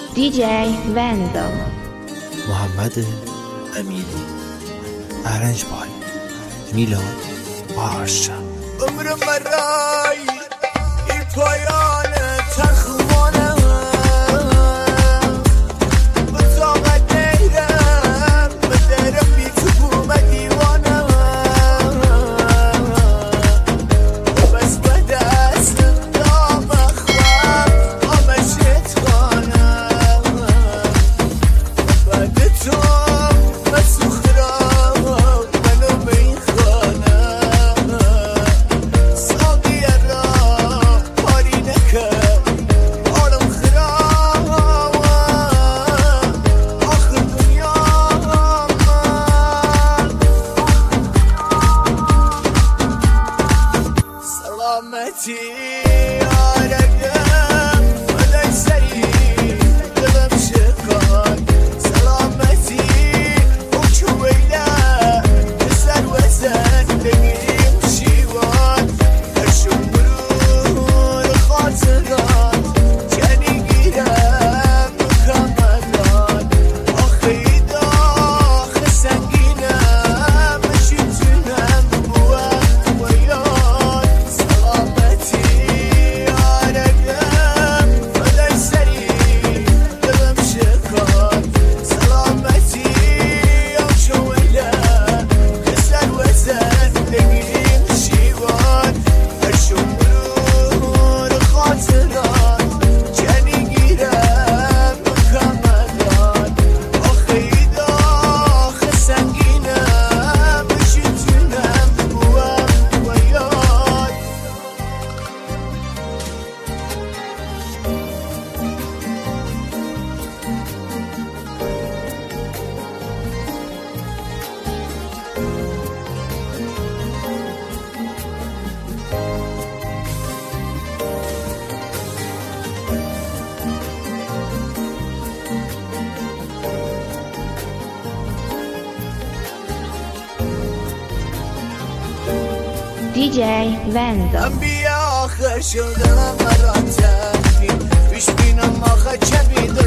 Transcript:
DJ Vendo محمد امیری ارنج بای میلاد پارسا عمر مرای این پایان تخمانه به طاقت نیرم به درم بی تو بوم دیوانه بس به دست دام خواب آمشت خانم بعد تو مسوخ را منو میخوانم ساقی را پاری نکرد آرم خراب آخر دنیا سلامتی آرگم فدای سری دلم شکار سلامتی اوچویده سر و زندگیم شیوان هرشون مرور خاطرات جنی گیرم مکملان آخه داخل سنگینم مشیتونم بوام و یاد سلامتی آرگم فدای سری دلم شکار سلامتی اوچویده سر و زندگیم شیوان هرشون مرور خاطرات جنی گیرم مکملان آخه داخل سنگینم مشیتونم بوام و یاد DJ Vendo بیا آخر شدم مرا تنبیل پیش بینم آخه چه بیدم